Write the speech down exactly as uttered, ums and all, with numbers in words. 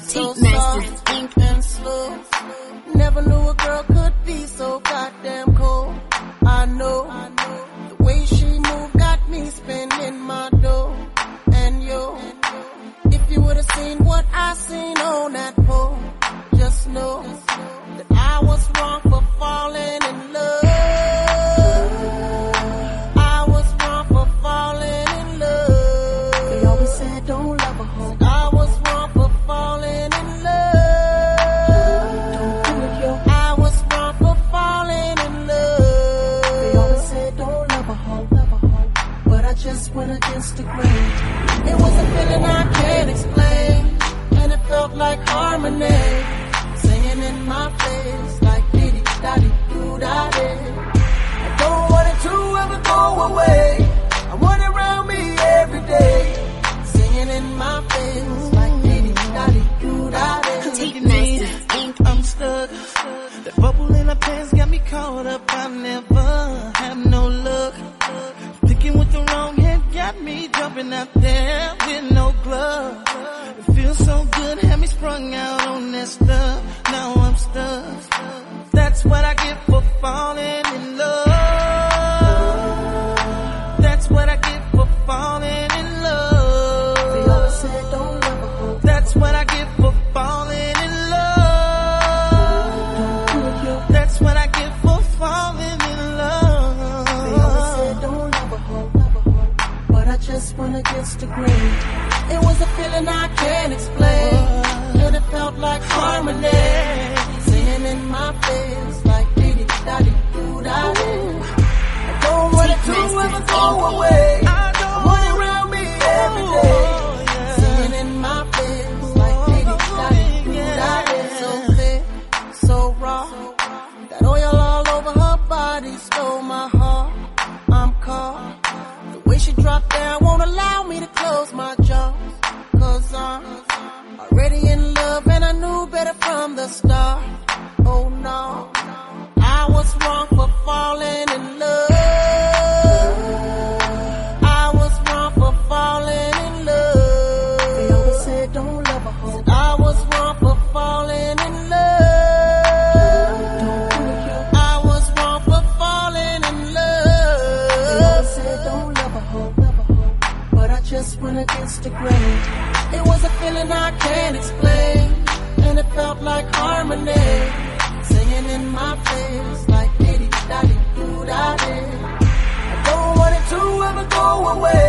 so soft and slow. Never knew a girl could be so goddamn cold. I know the way she moved got me spending my dough. And yo, if you would've seen what I seen on that pole, just know that I was wrong for falling in love. I was wrong for falling in love. They always said don't love a hoe. I was wrong for falling in love. Don't do it, yo. I was wrong for falling in love. They always said don't love a hoe, love a hoe. But I just went against the grain. It was a feeling I can't explain, and it felt like harmony, singing in my face like diddy daddy doo daddy. I don't want it to ever go away. I want it around me every day, singing in my face like diddy daddy doo daddy. Take me, I'm stuck. That bubble in her pants got me caught up. I never have no luck. Thinking with the wrong head got me jumping out there with no glove. It feels so good, had me sprung out on that stuff. Now I'm stuck. That's what I get for falling in love. That's what I get for falling in love. They always said don't love a hoe. That's what I get for falling in love. Don't do it, yo. That's what I get for falling in love. They always said don't love a hoe, love a hoe. But I just went against the grain. It was a feeling I can't explain, and it felt like harmony, singing in my face like diddy daddy doo daddy. I don't want it to ever go away. I want it around me every day, singing in my face like diddy daddy doo daddy. So thick, so raw, that oil all over her body stole my heart. I'm caught. The way she dropped down won't allow me to close my jaw. Cause I'm already in love and I knew better from the start. Oh no, I was wrong for falling in love. I was wrong for falling in love. They always said don't love a hoe. I was wrong for falling in love. Don't do it, yo. I was wrong for falling in love. They always said don't love a hoe, love a hoe. But I just went against the grain. It was a feeling I can't explain, and it felt like harmony, singing in my face like diddy daddy doo daddy. I don't want it to ever go away.